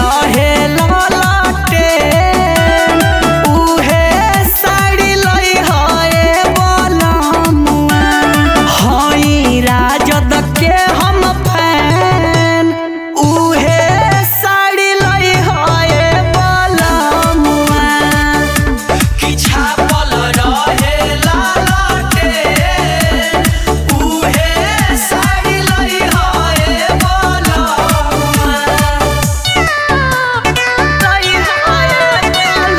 रहे ललटे उहे साड़ी लई है बलमुआ हई राजद के हम फैन उहे साड़ी लई है बलमुआ कि छापल रहे ललटे उहे साड़ी लई है बलमुआ लई है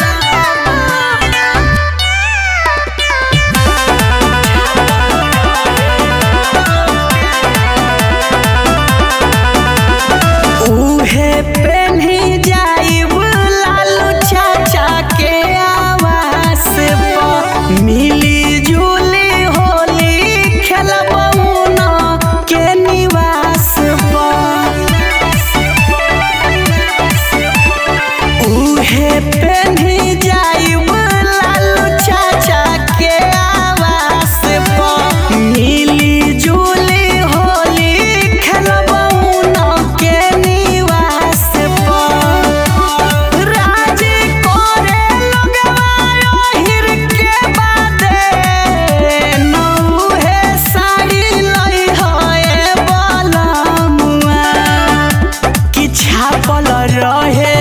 उहे पेन्ही जाइब लालू चाचा के आवास पर मिली जुली होली खेलबऊ न के निवास पर उहे पेन्ही जाइब लालू चाचा के आवास पर मिली जुली होली खेलबऊ न के निवास पर राज करे लगवा हिर के बादे नौहे साड़ी लई है बलमुआ कि छापल रहे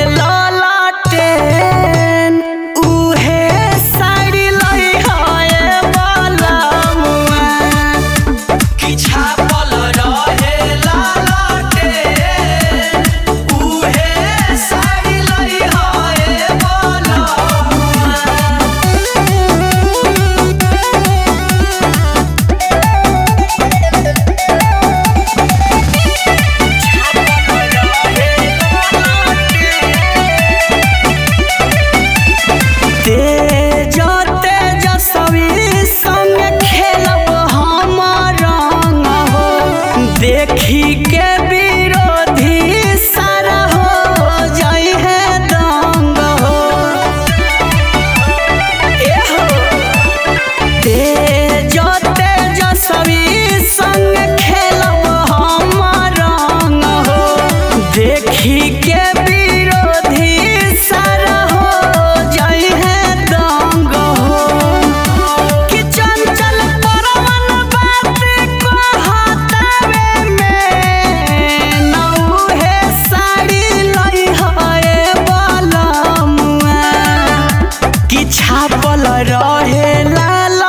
ललटेन उहे साड़ी लई है बलमुआ कि छापल रहे ललटेन उहे साड़ी लई है बलमुआ तेज तेजस्वी संग खेलब हम रंग हो देखी के विरोधी सारा हो जाई है दंग हो एहो तेज तेजस्वी संग खेलब हम रंग हो देखी के विरोधी सारा हो जाई है दंग हो कि चंचल परवन बात कहतावे में नौहे साड़ी लई है बलमुआ कि छापल रहे लाल